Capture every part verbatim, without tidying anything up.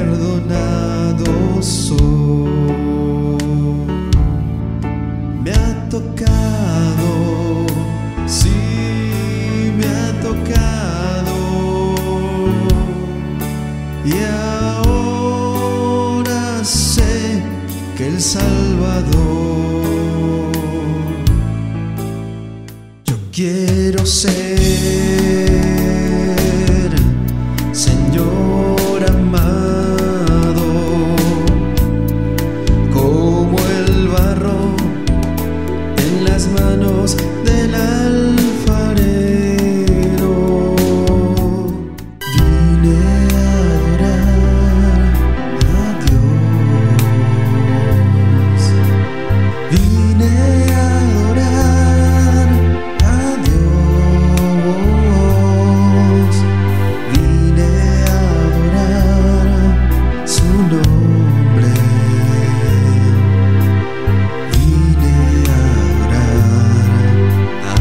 perdonado soy. Me ha tocado, sí, me ha tocado, y ahora sé que el Salvador, yo quiero ser Señor amado, como el barro en las manos del alfarero. Vine a adorar a Dios, vine a adorar a Dios, vine a adorar su nombre, vine a adorar a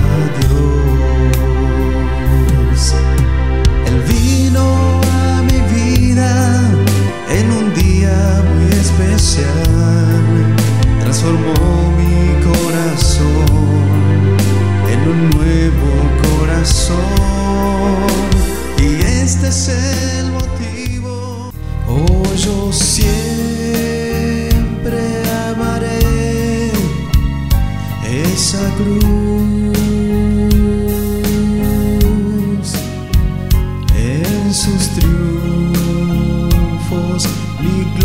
Dios. Él vino a mi vida en un día muy especial, transformó mi corazón en un nuevo corazón, y este es el motivo. Oh, yo siempre amaré esa cruz, en sus triunfos mi